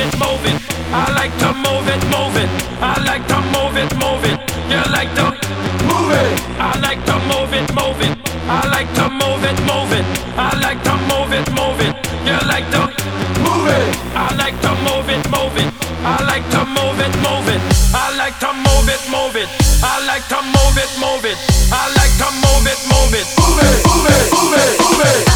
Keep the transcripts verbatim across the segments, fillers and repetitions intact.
it, move it. I like to move it, move it. I like to move it, move it. You like to move it. I like to move it, move it. I like to move it, move it. I like to move it, move it. You like to move it. I like to move it, move it. I like to move it, move it. I like to move it, move it. I like to move it, move it. I like to move it, move it. Move it, move it, move it, move it.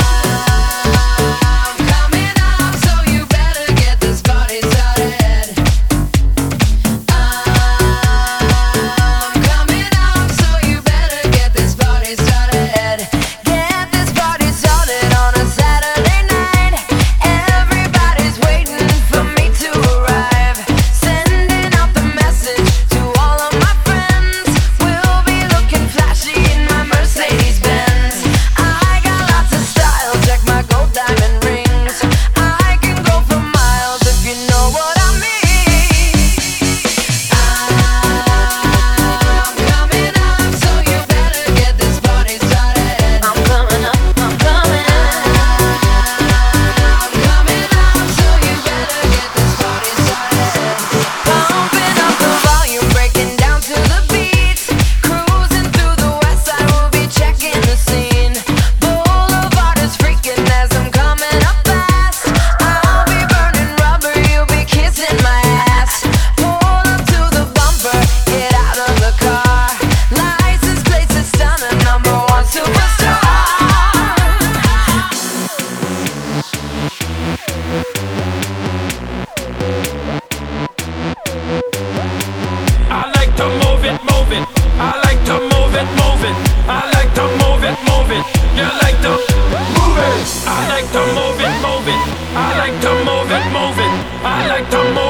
I like to move it, move it. I like to move it, move it. You like to move it. I like to move it, move it. I like to move it, move it. I like to move